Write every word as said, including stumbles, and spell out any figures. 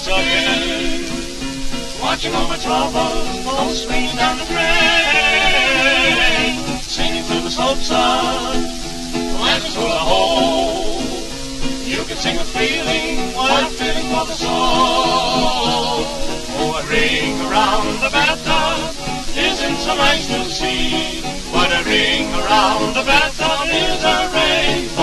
again. Watching all my troubles go swinging down the drain. Singing through the slopes of Atlas Hula Hole. You can sing a feeling, what a feeling for the soul. Oh, a ring around the bathtub isn't so nice to see, but a ring around the bathtub is a ring